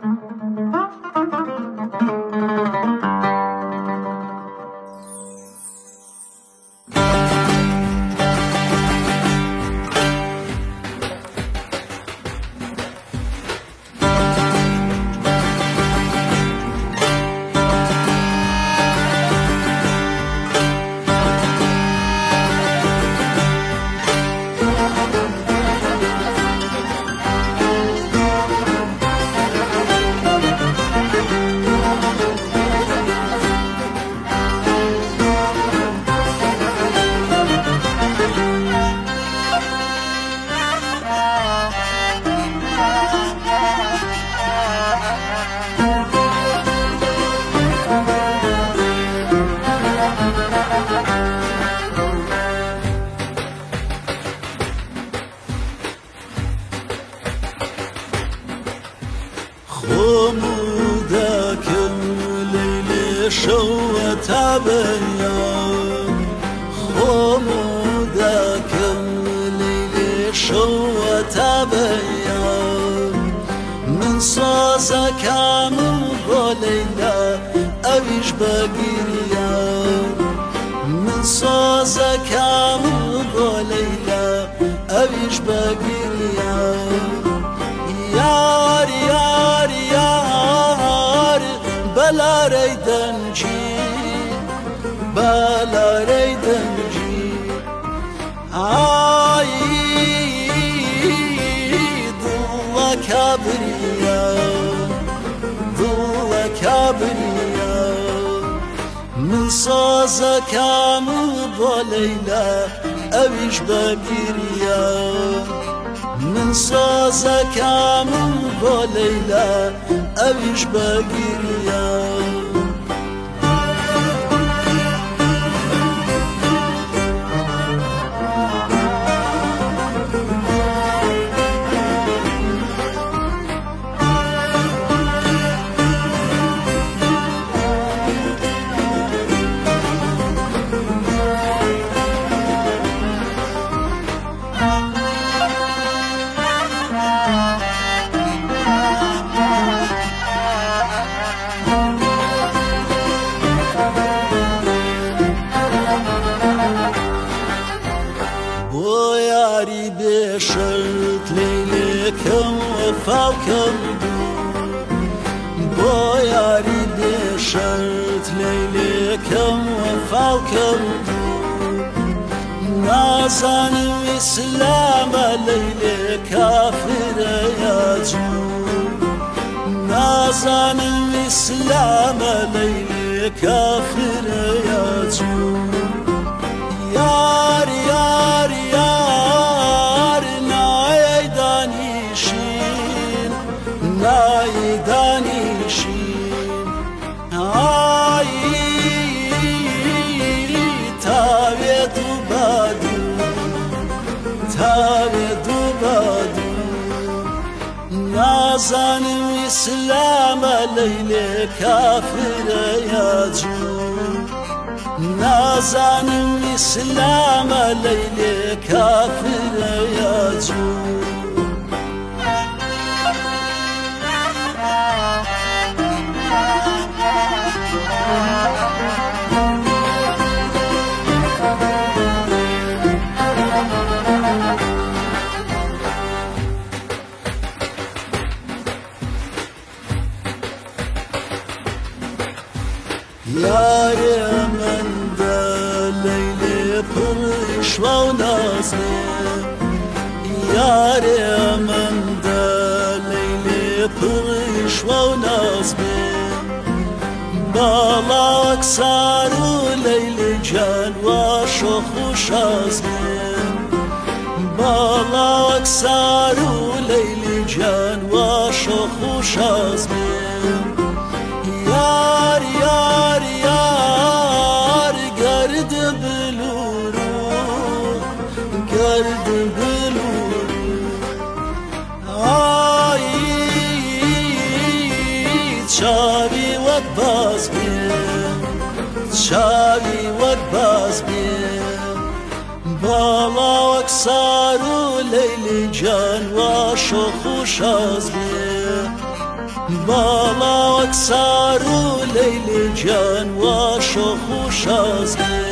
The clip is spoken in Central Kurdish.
خمودكم ليل شوت عبيان خمودكم ليل شوت عبيان من صازك عمو بوليلا أبيش بقريان من صازك عمو بوليلا أبيش بقريان يار يار يار بلا ريدنجي بلا ريدنجي عايد الله كبريا الله كبريا من صازك عمو بوليلا أبيش بقريا من صازك عمو بوليلا أبيش بقريا ياري بشرط ليلكم وفاكم بو ياري بشرط ليلكم وفاكم نازن وإسلام ليلة كافر ياجو نازن وإسلام ليلة كافر ياجو يار يار يار نايدانيشين نايدانيشين آي تاوي دوبادو تاوي دوبادو نازن وإسلام ليلة كافر ياجو نازن إسلام ليلة كافر ياجو يار من دا ليلة برشوة ونازلة يار من دا ليلة برشوة ونازلة بالاك صارو ليلة جان وشوخ وشازلة بالاك صارو ليلة جان وشوخ وشازلة يار يار يار قرد بلورو قرد بلورو آي تشاوي وقباز بيه تشاوي وقباز بيه بالا وكسارو ليلي جان وشوخ وشاز بيه بالا وەک سار و لەیلی گیان وا شۆخ و شازێ